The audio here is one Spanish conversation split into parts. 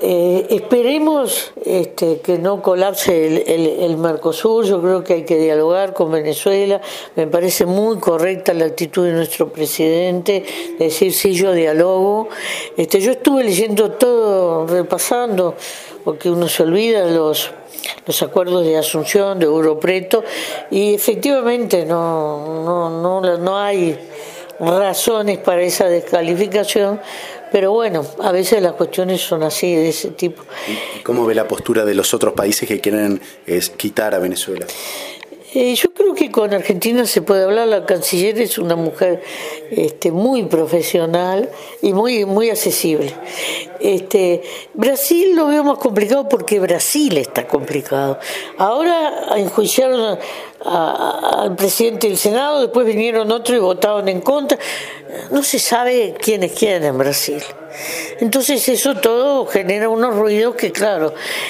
Esperemos que no colapse el Mercosur. Yo creo que hay que dialogar con Venezuela. Me parece muy correcta la actitud de nuestro presidente, decir sí, yo dialogo. Yo estuve leyendo todo, repasando, porque uno se olvida los acuerdos de Asunción, de Europreto, y efectivamente no hay razones para esa descalificación, pero bueno, a veces las cuestiones son así, de ese tipo. ¿Y cómo ve la postura de los otros países que quieren quitar a Venezuela? Yo creo que con Argentina se puede hablar. La canciller es una mujer muy profesional y muy accesible. Brasil lo veo más complicado porque Brasil está complicado. Ahora enjuiciaron al presidente del Senado, después vinieron otros y votaron en contra. No se sabe quién es quién en Brasil. Entonces eso todo genera unos ruidos que, claro,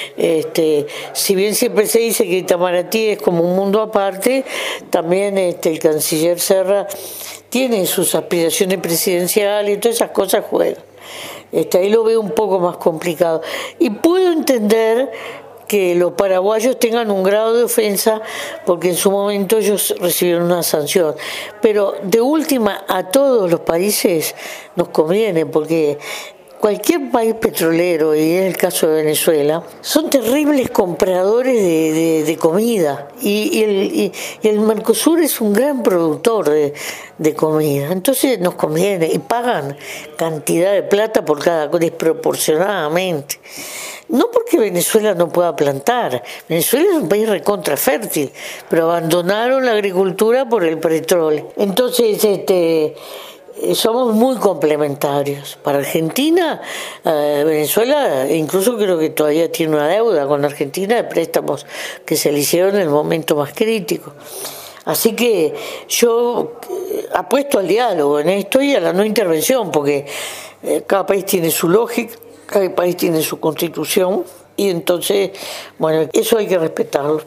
si bien siempre se dice que Itamaraty es como un mundo aparte, también el canciller Serra tiene sus aspiraciones presidenciales y todas esas cosas juegan. Ahí lo veo un poco más complicado. Y puedo entender que los paraguayos tengan un grado de ofensa porque en su momento ellos recibieron una sanción, pero de última a todos los países nos conviene, porque cualquier país petrolero, y es el caso de Venezuela, son terribles compradores de comida, y el Mercosur es un gran productor de comida, entonces nos conviene, y pagan cantidad de plata por cada cosa desproporcionadamente. No porque Venezuela no pueda plantar. Venezuela es un país recontra fértil, pero abandonaron la agricultura por el petróleo. Entonces, somos muy complementarios. Para Argentina, Venezuela incluso creo que todavía tiene una deuda con Argentina de préstamos que se le hicieron en el momento más crítico. Así que yo apuesto al diálogo en esto y a la no intervención, porque cada país tiene su lógica, cada país tiene su constitución, y entonces, bueno, eso hay que respetarlo.